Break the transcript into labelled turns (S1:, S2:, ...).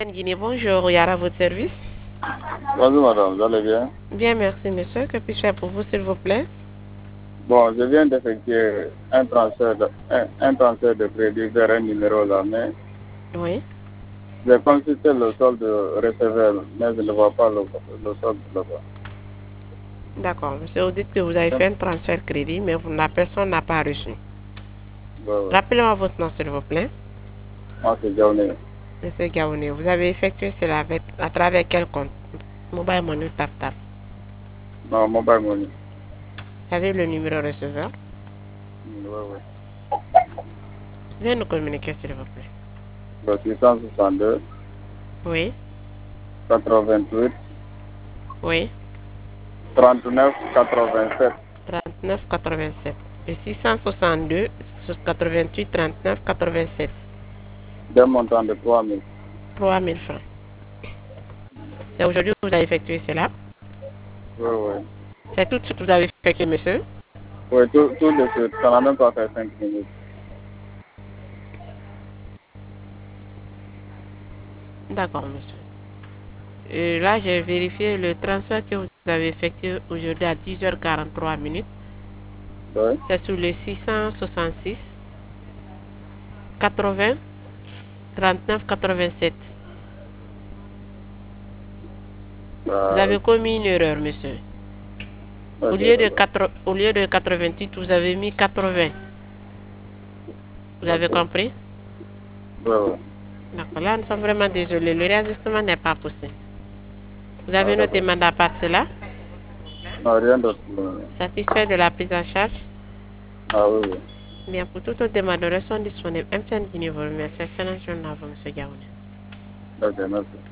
S1: Guinée, bonjour, Yara, à votre service.
S2: Bonjour madame, vous allez bien?
S1: Bien, merci monsieur. Que puis-je faire pour vous, s'il vous plaît?
S2: Bon, je viens d'effectuer un transfert de crédit vers un numéro là, mais
S1: Oui.
S2: j'ai consulté le solde receveur, mais je ne vois pas le solde là-bas.
S1: D'accord, monsieur, vous dites que vous avez fait un transfert crédit, mais la personne n'a pas reçu.
S2: Ouais.
S1: Rappelez-moi votre nom, s'il vous plaît.
S2: Moi, c'est Jaoné.
S1: Monsieur Gaouné, vous avez effectué cela à travers quel compte? Mobile Money ou TapTap?
S2: Non, mobile money.
S1: Vous avez le numéro receveur?
S2: Ouais.
S1: Veuillez nous communiquer, s'il vous plaît.
S2: Le 662,
S1: Oui,
S2: 88,
S1: oui.
S2: 39, 87.
S1: 39,87. Et 662, 88, 39, 87.
S2: D'un montant de 3000.
S1: 3 000 francs. C'est aujourd'hui que vous avez effectué cela?
S2: Oui.
S1: C'est tout de suite que vous avez effectué, monsieur?
S2: Oui, tout de suite, ça n'a même pas fait 5 minutes.
S1: D'accord, monsieur. Et là, j'ai vérifié le transfert que vous avez effectué aujourd'hui à 10h43 minutes.
S2: Oui.
S1: C'est sur les 666 80 39 87. Vous avez commis une erreur, monsieur. Au lieu de 88, vous avez mis 80. Vous avez compris?
S2: Oui.
S1: D'accord. Là, nous sommes vraiment désolés. Le réajustement n'est pas possible. Vous avez noté mandat par cela?
S2: Non, rien d'autre.
S1: Satisfait de la prise en charge?
S2: Ah oui.
S1: Bien, pour toute autre demande, sont disponibles. MTN Guinée vous remercie. Excellente journée à vous, M. Gaoune.
S2: Ok, merci.